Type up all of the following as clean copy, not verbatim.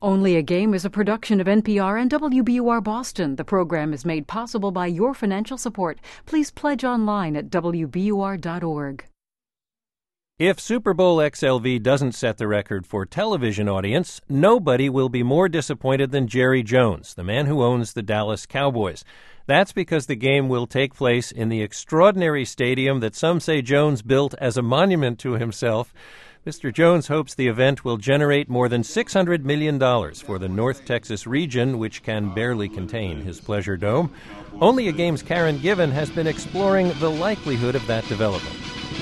Only a Game is a production of NPR and WBUR Boston. The program is made possible by your financial support. Please pledge online at WBUR.org. If Super Bowl XLV doesn't set the record for television audience, nobody will be more disappointed than Jerry Jones, the man who owns the Dallas Cowboys. That's because the game will take place in the extraordinary stadium that some say Jones built as a monument to himself. Mr. Jones hopes the event will generate more than $600 million for the North Texas region, which can barely contain his Pleasure Dome. Only a Game's Karen Given has been exploring the likelihood of that development.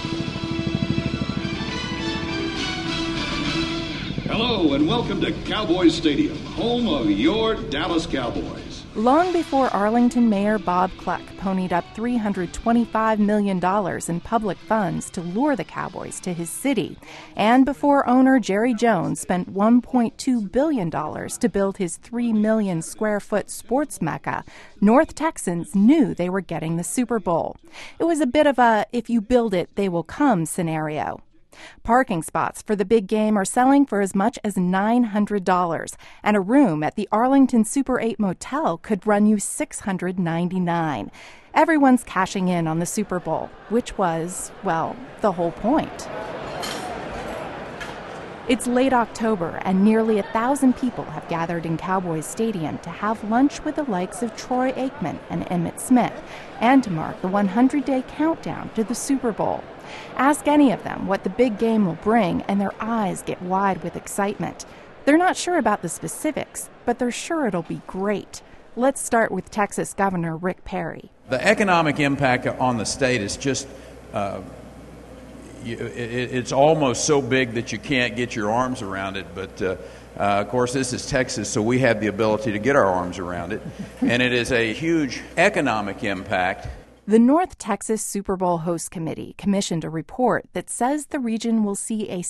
Hello and welcome to Cowboys Stadium, home of your Dallas Cowboys. Long before Arlington Mayor Bob Cluck ponied up $325 million in public funds to lure the Cowboys to his city, and before owner Jerry Jones spent $1.2 billion to build his 3 million square foot sports mecca, North Texans knew they were getting the Super Bowl. It was a bit of a if you build it, they will come scenario. Parking spots for the big game are selling for as much as $900, and a room at the Arlington Super 8 Motel could run you $699. Everyone's cashing in on the Super Bowl, which was, well, the whole point. It's late October, and nearly 1,000 people have gathered in Cowboys Stadium to have lunch with the likes of Troy Aikman and Emmitt Smith, and to mark the 100-day countdown to the Super Bowl. Ask any of them what the big game will bring, and their eyes get wide with excitement. They're not sure about the specifics, but they're sure it'll be great. Let's start with Texas Governor Rick Perry. The economic impact on the state is just, it's almost so big that you can't get your arms around it, but of course this is Texas, so we have the ability to get our arms around it, and it is a huge economic impact. The North Texas Super Bowl Host Committee commissioned a report that says the region will see a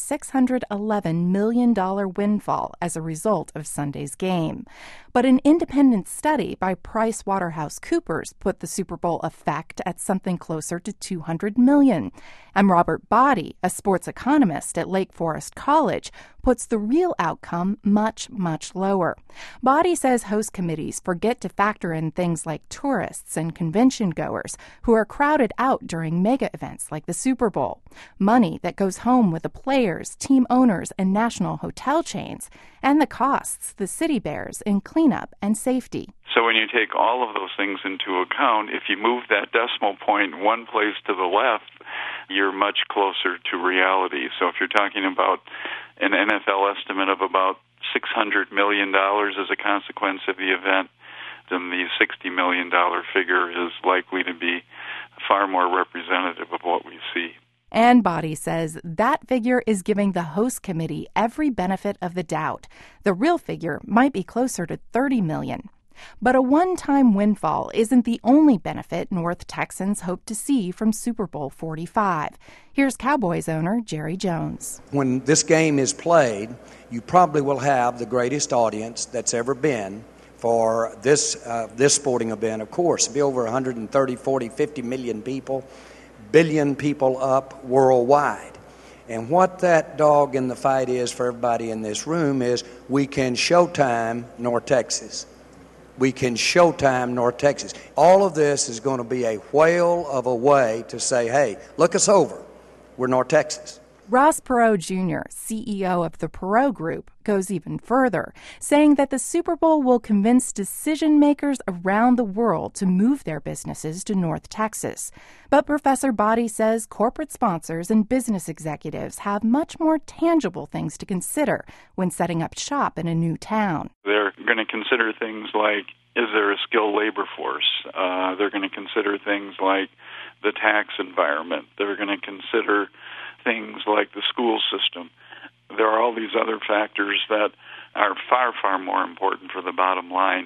$611 million windfall as a result of Sunday's game. But an independent study by PricewaterhouseCoopers put the Super Bowl effect at something closer to $200 million. And Robert Body, a sports economist at Lake Forest College, puts the real outcome much, much lower. Body says host committees forget to factor in things like tourists and convention goers who are crowded out during mega events like the Super Bowl, money that goes home with the players, team owners, and national hotel chains, and the costs the city bears in cleanup and safety. So when you take all of those things into account, if you move that decimal point one place to the left, you're much closer to reality. So if you're talking about an NFL estimate of about $600 million as a consequence of the event, then the $60 million figure is likely to be far more representative of what we see. And Body says that figure is giving the host committee every benefit of the doubt. The real figure might be closer to $30 million. But a one-time windfall isn't the only benefit North Texans hope to see from Super Bowl 45. Here's Cowboys owner Jerry Jones. When this game is played, you probably will have the greatest audience that's ever been for this sporting event. Of course, it'll be over 130, 40, 50 million people, billion people up worldwide. And what that dog in the fight is for everybody in this room is we can showtime North Texas. We can showtime North Texas. All of this is going to be a whale of a way to say, hey, look us over. We're North Texas. Ross Perot Jr., CEO of the Perot Group, goes even further, saying that the Super Bowl will convince decision makers around the world to move their businesses to North Texas. But Professor Body says corporate sponsors and business executives have much more tangible things to consider when setting up shop in a new town. They're going to consider things like, is there a skilled labor force? They're going to consider things like the tax environment. They're going to consider things like the school system. There are all these other factors that are far, far more important for the bottom line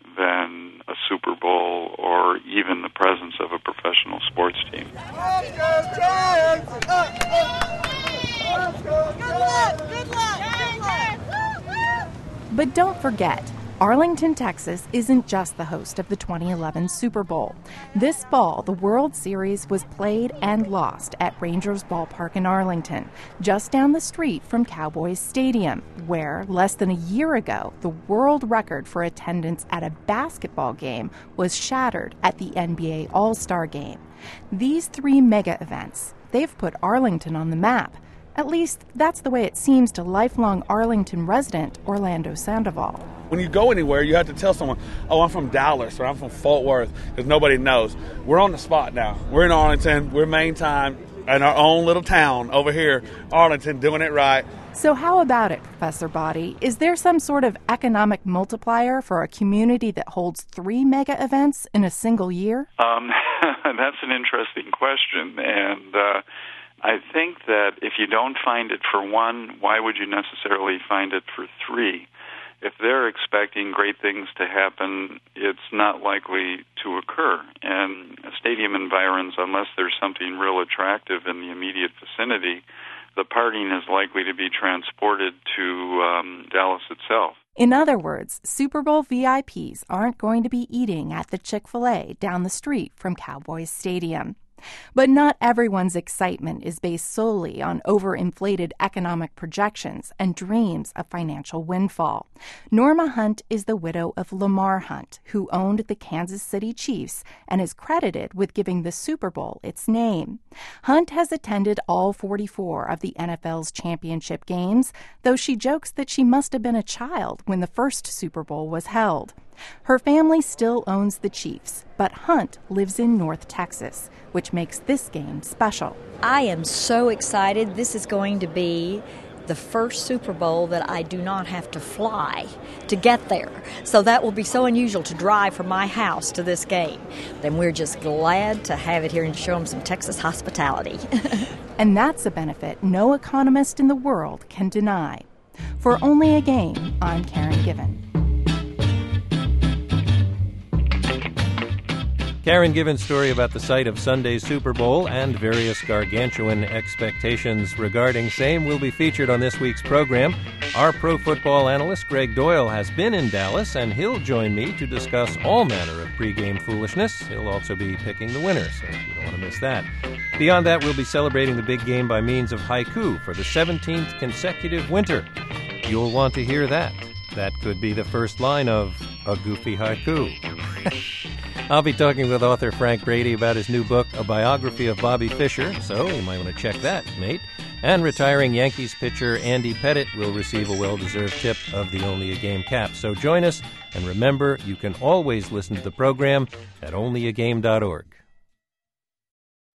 than a Super Bowl or even the presence of a professional sports team. But don't forget, Arlington, Texas isn't just the host of the 2011 Super Bowl. This fall, the World Series was played and lost at Rangers Ballpark in Arlington, just down the street from Cowboys Stadium, where, less than a year ago, the world record for attendance at a basketball game was shattered at the NBA All-Star Game. These three mega events, they've put Arlington on the map. At least, that's the way it seems to lifelong Arlington resident Orlando Sandoval. When you go anywhere, you have to tell someone, oh, I'm from Dallas or I'm from Fort Worth, because nobody knows. We're on the spot now. We're in Arlington. We're main time in our own little town over here, Arlington, doing it right. So how about it, Professor Boddy? Is there some sort of economic multiplier for a community that holds three mega events in a single year? That's an interesting question, and I think that if you don't find it for one, why would you necessarily find it for three? If they're expecting great things to happen, it's not likely to occur. And stadium environs, unless there's something real attractive in the immediate vicinity, the partying is likely to be transported to Dallas itself. In other words, Super Bowl VIPs aren't going to be eating at the Chick-fil-A down the street from Cowboys Stadium. But not everyone's excitement is based solely on overinflated economic projections and dreams of financial windfall. Norma Hunt is the widow of Lamar Hunt, who owned the Kansas City Chiefs and is credited with giving the Super Bowl its name. Hunt has attended all 44 of the NFL's championship games, though she jokes that she must have been a child when the first Super Bowl was held. Her family still owns the Chiefs, but Hunt lives in North Texas, which makes this game special. I am so excited. This is going to be the first Super Bowl that I do not have to fly to get there. So that will be so unusual to drive from my house to this game. And we're just glad to have it here and show them some Texas hospitality. And that's a benefit no economist in the world can deny. For Only a Game, I'm Karen Given. Karen Given's story about the site of Sunday's Super Bowl and various gargantuan expectations regarding same will be featured on this week's program. Our pro football analyst, Greg Doyle, has been in Dallas, and he'll join me to discuss all manner of pregame foolishness. He'll also be picking the winner, so you don't want to miss that. Beyond that, we'll be celebrating the big game by means of haiku for the 17th consecutive winter. You'll want to hear that. That could be the first line of a goofy haiku. I'll be talking with author Frank Brady about his new book, A Biography of Bobby Fischer, so you might want to check that, mate. And retiring Yankees pitcher Andy Pettitte will receive a well-deserved tip of the Only a Game cap. So join us, and remember, you can always listen to the program at onlyagame.org.